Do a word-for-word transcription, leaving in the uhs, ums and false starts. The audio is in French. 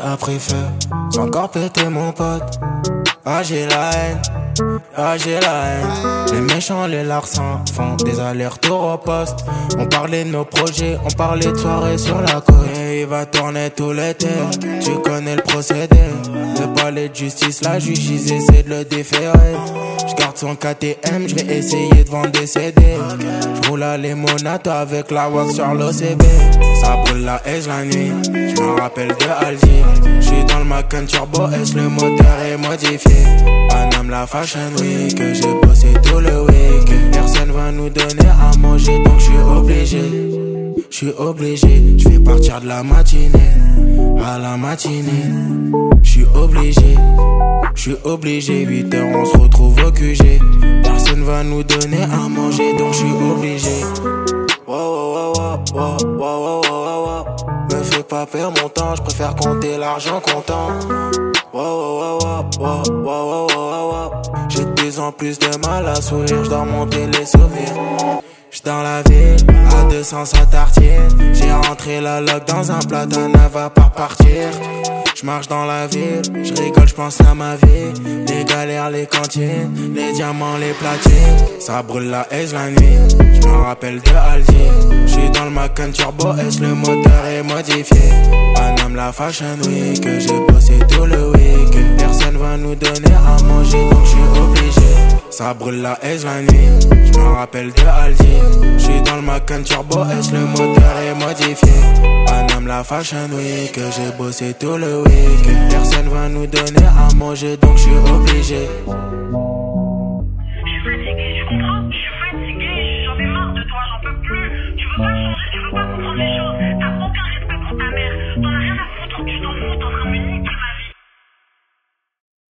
a pris feu, j'ai encore pété mon pote. Ah j'ai la haine, ah j'ai la haine. Les méchants, les larcins font des allers-retours au poste. On parlait de nos projets, on parlait de soirées sur la côte. Et il va tourner tout l'été, tu connais le procédé. Le palais de justice, la juge, ils essaient de le déférer. J'garde son K T M, j'vais essayer de vendre des C D. J'roule à limonade avec la wax sur l'O C B. Ça brûle la haise la nuit, j'me rappelle de Alger. J'suis dans le Macan Turbo S, le moteur est modifié. Paname la Fashion Week, que j'ai bossé tout le week. Personne va nous donner à manger, donc j'suis obligé. J'suis obligé, j'vais partir de la matinée à la matinée. J'suis obligé, j'suis obligé. huit heures on se retrouve au Q G. Personne va nous donner à manger, donc j'suis obligé. Wow, wow, wow, wow, wow, wow, wow, wow. Me fais pas perdre mon temps, j'préfère compter l'argent comptant. Wow, wow, wow, wow, wow, wow, wow, wow. J'ai de plus en plus de mal à sourire, j'dois monter les souvenirs. J'suis dans la ville, à deux cents ça tartine. J'ai rentré la loque dans un platane, elle va pas partir. J'marche dans la ville, j'rigole, j'pense à ma vie. Les galères, les cantines, les diamants, les platines. Ça brûle la haise la nuit, j'me rappelle de Alger. J'suis dans le Macan Turbo S, le moteur est modifié. Paname la Fashion Week, que j'ai bossé tout le week. Personne va nous donner à manger, donc j'suis obligé. Ça brûle la haise la nuit, j'me rappelle de Alger. J'suis dans le Macan Turbo S, le moteur est modifié. Paname la Fashion Week, que j'ai bossé tout le week. Personne va nous donner à manger, donc j'suis obligé.